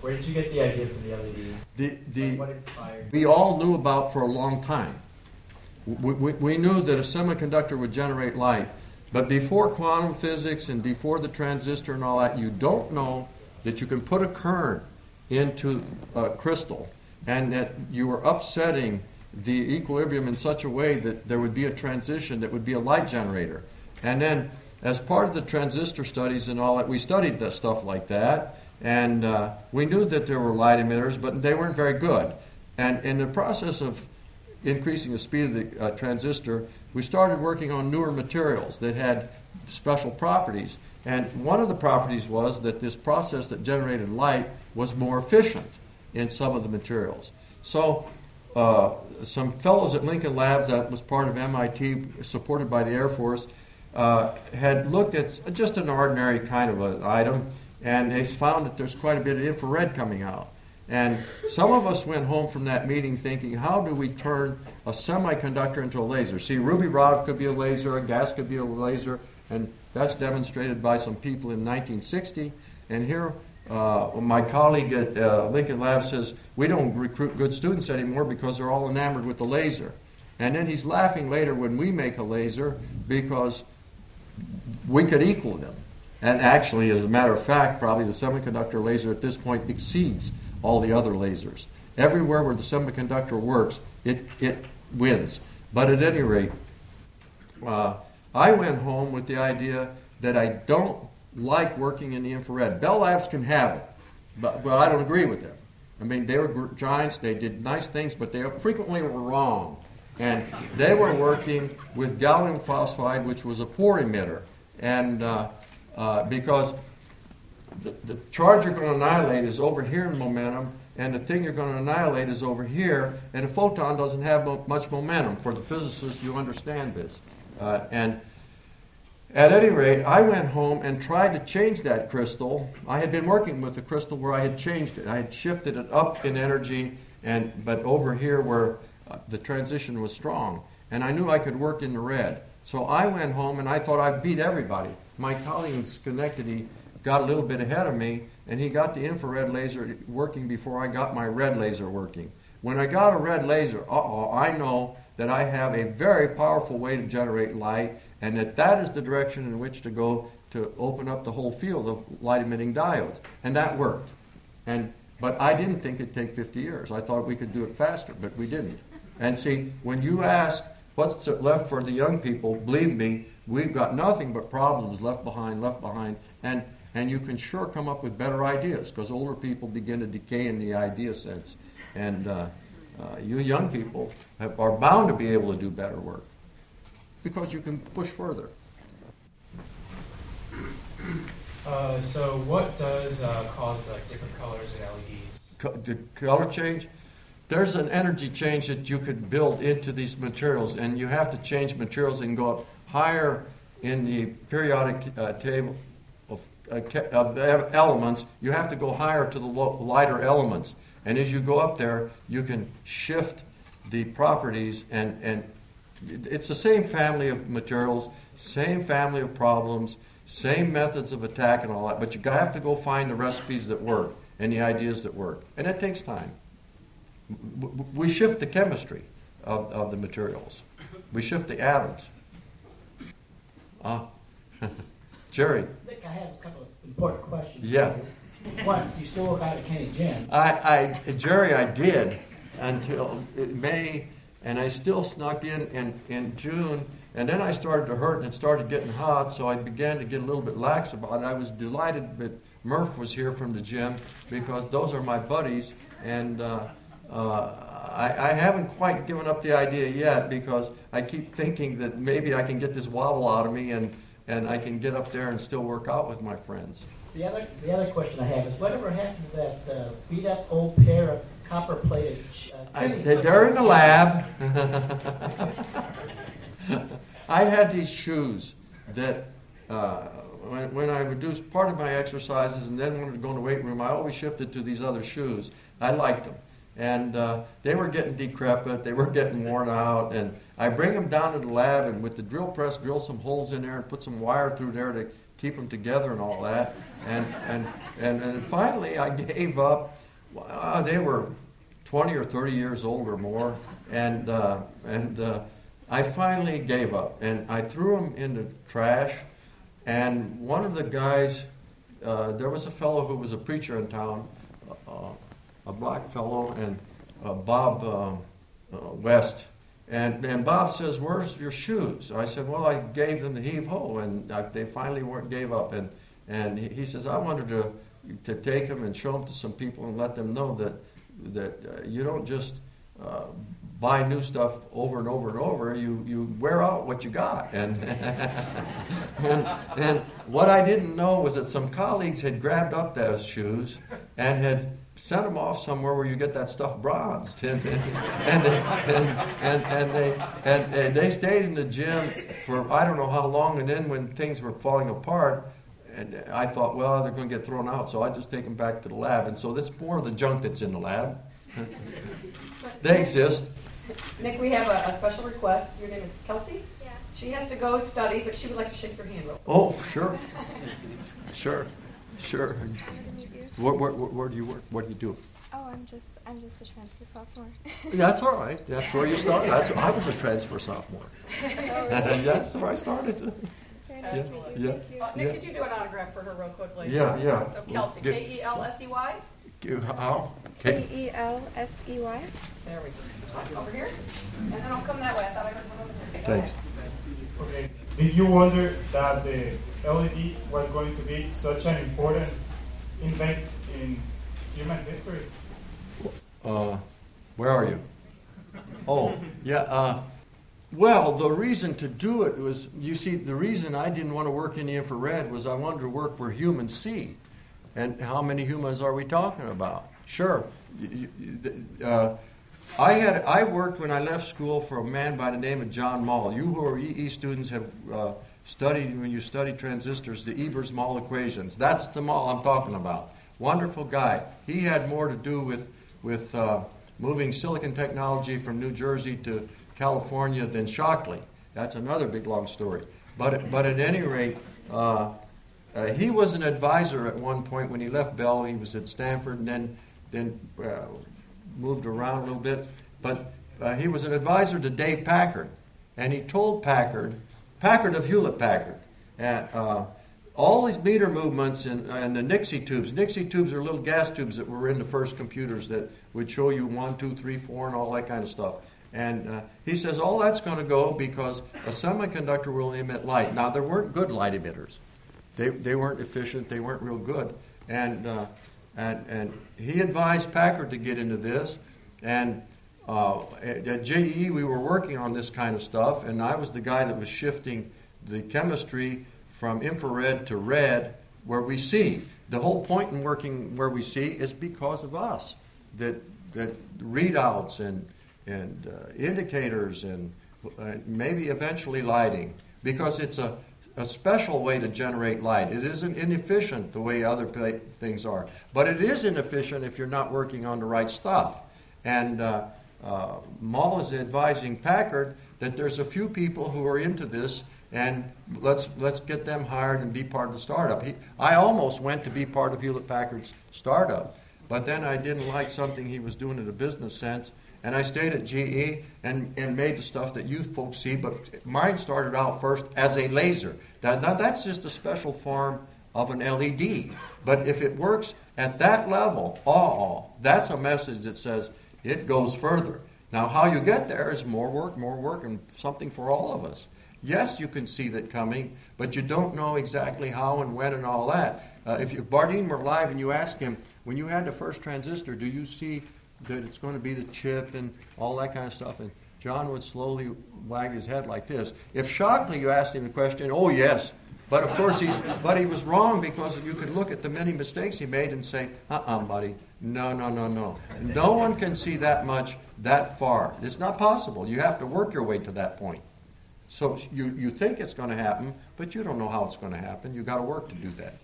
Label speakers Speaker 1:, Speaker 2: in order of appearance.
Speaker 1: Where did you get the idea for the LED? What inspired?
Speaker 2: We all knew about for a long time. We knew that a semiconductor would generate light, but before quantum physics and before the transistor and all that, you don't know that you can put a current into a crystal and that you were upsetting the equilibrium in such a way that there would be a transition that would be a light generator. And then as part of the transistor studies and all that, we studied the stuff like that, and we knew that there were light emitters, but they weren't very good. And in the process of increasing the speed of the transistor, we started working on newer materials that had special properties. And one of the properties was that this process that generated light was more efficient in some of the materials. So some fellows at Lincoln Labs, that was part of MIT, supported by the Air Force, had looked at just an ordinary kind of an item, and they found that there's quite a bit of infrared coming out. And some of us went home from that meeting thinking, how do we turn a semiconductor into a laser? See, ruby rod could be a laser, a gas could be a laser, and that's demonstrated by some people in 1960. And here, my colleague at Lincoln Labs says, we don't recruit good students anymore because they're all enamored with the laser. And then he's laughing later when we make a laser because we could equal them. And actually, as a matter of fact, probably the semiconductor laser at this point exceeds all the other lasers. Everywhere where the semiconductor works, it wins. But at any rate, I went home with the idea that I don't like working in the infrared. Bell Labs can have it, but I don't agree with them. I mean, they were giants, they did nice things, but they frequently were wrong. And they were working with gallium phosphide, which was a poor emitter. And because the charge you're going to annihilate is over here in momentum, and the thing you're going to annihilate is over here, and a photon doesn't have much momentum. For the physicists, you understand this. And at any rate, I went home and tried to change that crystal. I had been working with the crystal where I had changed it. I had shifted it up in energy, but over here where the transition was strong. And I knew I could work in the red. So I went home and I thought I'd beat everybody. My colleague in Schenectady got a little bit ahead of me, and he got the infrared laser working before I got my red laser working. When I got a red laser, I know that I have a very powerful way to generate light, and that is the direction in which to go to open up the whole field of light-emitting diodes. And that worked. But I didn't think it'd take 50 years. I thought we could do it faster, but we didn't. And see, when you ask what's left for the young people, believe me, we've got nothing but problems left behind, and you can sure come up with better ideas, because older people begin to decay in the idea sense. And you young people are bound to be able to do better work, because you can push further.
Speaker 1: So what does cause the different colors in LEDs?
Speaker 2: The color change? There's an energy change that you could build into these materials, and you have to change materials and go up higher in the periodic table of elements. You have to go higher to the lighter elements. And as you go up there, you can shift the properties, and it's the same family of materials, same family of problems, same methods of attack and all that, but you have to go find the recipes that work and the ideas that work. And it takes time. We shift the chemistry of the materials. We shift the atoms. Jerry.
Speaker 3: Nick, I have a couple of important questions.
Speaker 2: Yeah.
Speaker 3: One, you still work out at Kenny Gym.
Speaker 2: Jerry, I did until May, and I still snuck in June, and then I started to hurt and it started getting hot, so I began to get a little bit lax about it. I was delighted that Murph was here from the gym, because those are my buddies, and I haven't quite given up the idea yet, because I keep thinking that maybe I can get this wobble out of me and I can get up there and still work out with my friends.
Speaker 3: The other question I have is, whatever happened to that beat up old pair of copper-plated
Speaker 2: they're in the lab. I had these shoes that when I would do part of my exercises and then wanted to go in the weight room, I always shifted to these other shoes. I liked them. And they were getting decrepit, they were getting worn out, and I bring them down to the lab and with the drill press drill some holes in there and put some wire through there to keep them together and all that. And finally, I gave up. They were 20 or 30 years old or more, and I finally gave up, and I threw them in the trash. And one of the guys, there was a fellow who was a preacher in town, a black fellow, and Bob West. And Bob says, "Where's your shoes?" I said, "Well, I gave them the heave-ho," and they finally gave up. And he says, "I wanted to take them and show them to some people and let them know that you don't just buy new stuff over and over and over. You wear out what you got." And and what I didn't know was that some colleagues had grabbed up those shoes and had sent them off somewhere where you get that stuff bronzed, and they stayed in the gym for I don't know how long. And then when things were falling apart, and I thought, well, they're going to get thrown out, so I just take them back to the lab. And so this is more of the junk that's in the lab. They exist.
Speaker 4: Nick, we have a special request. Your name is Kelsey?
Speaker 5: Yeah.
Speaker 4: She has to go study, but she would like to shake your hand real quick.
Speaker 2: Oh, sure.
Speaker 5: Nice to meet you.
Speaker 2: Where do you work? What do you do?
Speaker 5: Oh, I'm just a transfer sophomore.
Speaker 2: That's all right. That's where you started. I was a transfer sophomore. That's where I started.
Speaker 5: Very nice to meet you.
Speaker 2: Yeah.
Speaker 5: Thank you.
Speaker 4: Nick, could you do an autograph for her real quickly?
Speaker 2: Yeah.
Speaker 4: So Kelsey, Kelsey.
Speaker 2: How?
Speaker 5: Kelsey.
Speaker 4: There we go. Over here. And then I'll come that way. I thought I heard one over there. Go
Speaker 2: Thanks.
Speaker 4: ahead.
Speaker 6: Okay. Did you wonder that the LED was going to be such an important event in human history?
Speaker 2: Where are you? Oh, yeah. Well, the reason to do it was, you see, the reason I didn't want to work in the infrared was I wanted to work where humans see. And how many humans are we talking about? Sure. I worked when I left school for a man by the name of John Mall. You who are EE students have studied, when you study transistors, the Ebers-Mall equations. That's the Mall I'm talking about. Wonderful guy. He had more to do with moving silicon technology from New Jersey to California than Shockley. That's another big, long story. But at any rate, he was an advisor at one point when he left Bell. He was at Stanford and then moved around a little bit. But he was an advisor to Dave Packard. And he told Packard of Hewlett-Packard, all these meter movements and the Nixie tubes. Nixie tubes are little gas tubes that were in the first computers that would show you 1, 2, 3, 4, and all that kind of stuff. And he says all that's going to go because a semiconductor will emit light. Now, there weren't good light emitters. They weren't efficient. They weren't real good. And he advised Packard to get into this. And at JEE, we were working on this kind of stuff, and I was the guy that was shifting the chemistry from infrared to red, where we see. The whole point in working where we see is because of us. That readouts and indicators and maybe eventually lighting, because it's a special way to generate light. It isn't inefficient the way other things are, but it is inefficient if you're not working on the right stuff. And Mall is advising Packard that there's a few people who are into this, and let's get them hired and be part of the startup. I almost went to be part of Hewlett-Packard's startup, but then I didn't like something he was doing in a business sense, and I stayed at GE and made the stuff that you folks see, but mine started out first as a laser. Now that's just a special form of an LED, but if it works at that level, that's a message that says it goes further. Now, how you get there is more work, and something for all of us. Yes, you can see that coming, but you don't know exactly how and when and all that. If Bardeen were live and you asked him, when you had the first transistor, do you see that it's going to be the chip and all that kind of stuff? And John would slowly wag his head like this. If Shockley, you asked him the question, oh, yes. But of course, he was wrong, because you could look at the many mistakes he made and say, buddy, no. No one can see that much that far. It's not possible. You have to work your way to that point. So you think it's going to happen, but you don't know how it's going to happen. You've got to work to do that.